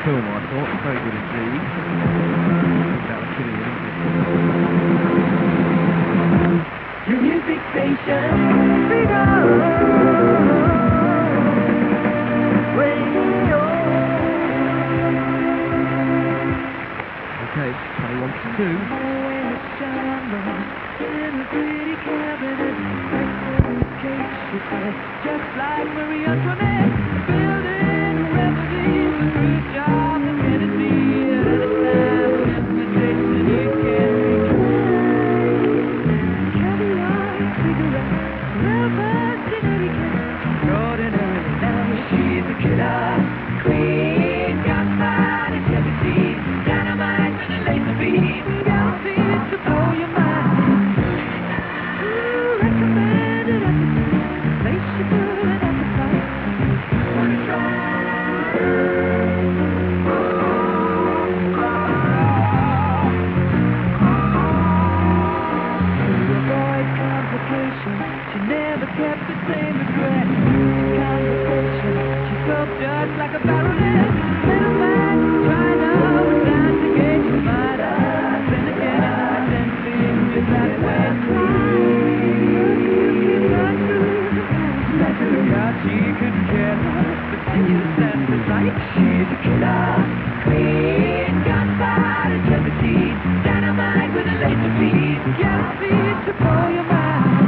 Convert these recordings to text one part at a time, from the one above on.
film, I thought. Very good indeed. That was killing you, isn't it? Your music station, freedom, radio. Okay, play 1 to 2. In a pretty cabinet, just like Marie Antoinette, building reveries, a good job, the Kennedy, at a time when invitation you can't reclaim. Caviar, cigarettes, Melbourne, Connecticut, extraordinary now she's a killer queen, got body, seventeen, dynamite with a laser beam, guaranteed to blow your mind. Just like a baroness, little man, try now, it's time to get you fired up. Then again, I tend to live just that way. Let her out, she couldn't care less, but then you stand the sight. She's a killer queen, got body, 17, dynamite with a laser beam, guaranteed to blow your mind.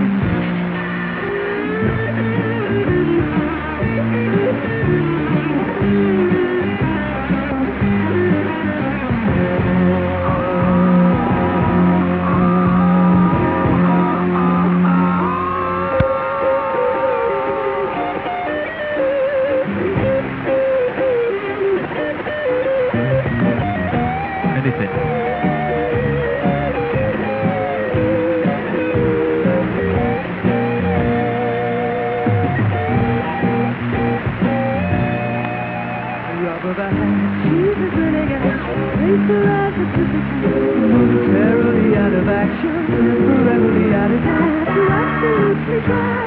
Momentarily out of action, temporarily out of hand, you absolutely right.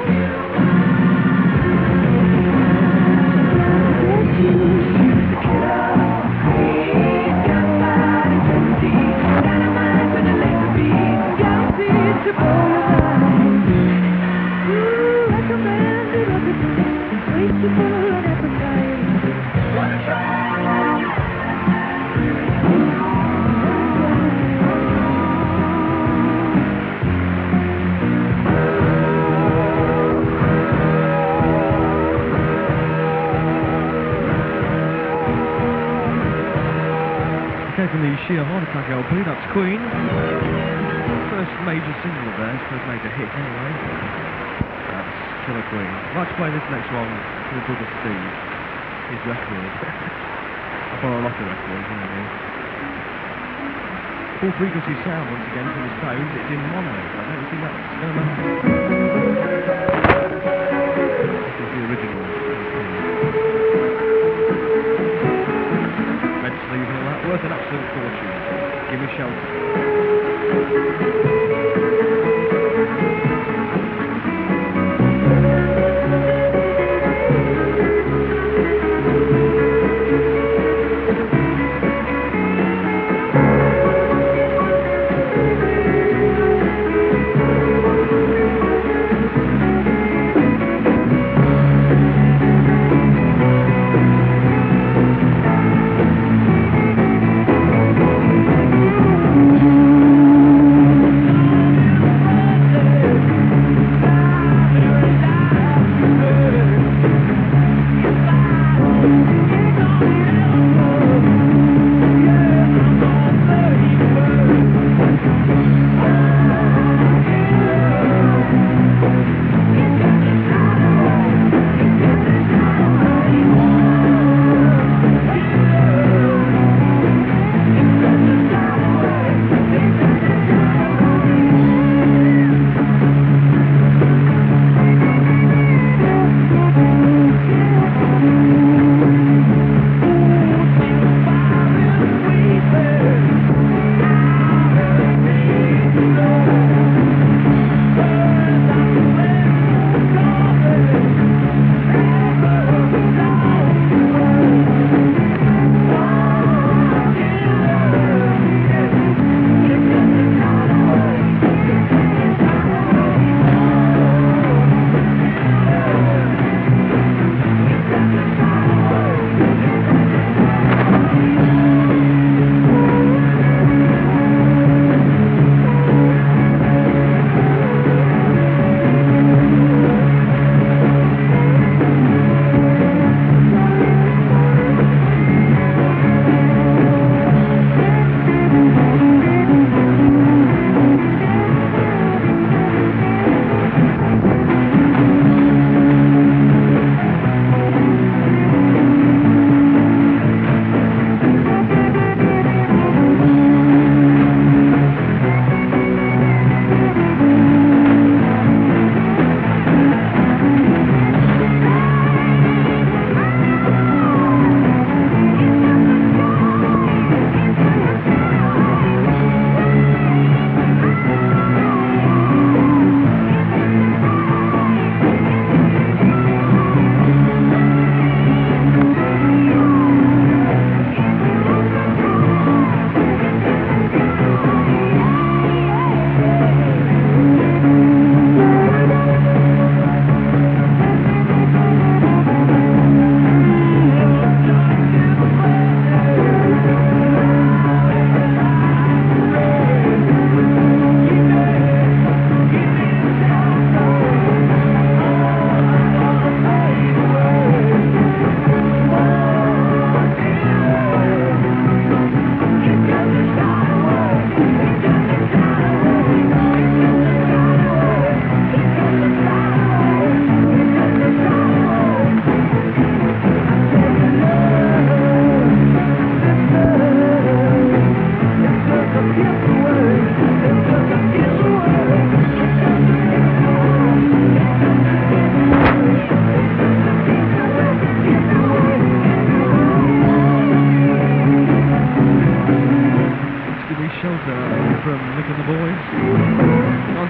She's a killer queen, got body, 17, dynamite with a laser beam, guaranteed to blow your mind. Recommended of the night, insatiable and appetite. Wanna try? From the Sheer Heart Attack LP, that's Queen. First major single of theirs, first major hit anyway. That's Killer Queen. I'd like to play this next one to the brother Steve, his record. I borrow a lot of records, you know. Full frequency sound once again from the Stones, it's in mono. I don't think that's going to matter. This is the original. Sleeve and all that, worth an absolute fortune. Give me shelter.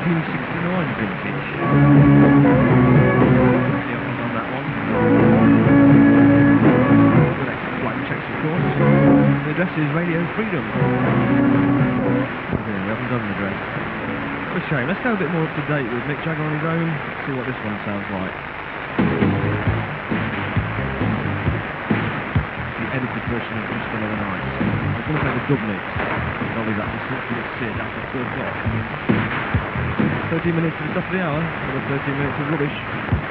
1969 vintage. See up on that one. With extra flag checks, of course. The address is Radio Freedom. Okay, we haven't done the address. What a shame. Let's go a bit more up to date with Mick Jagger on his own. See what this one sounds like. The edited version of Just Another Night. I was going to play the dub mix. Dolly's actually switching it Sid after 2 o'clock. 13 minutes to the top of the hour. Another 13 minutes of rubbish.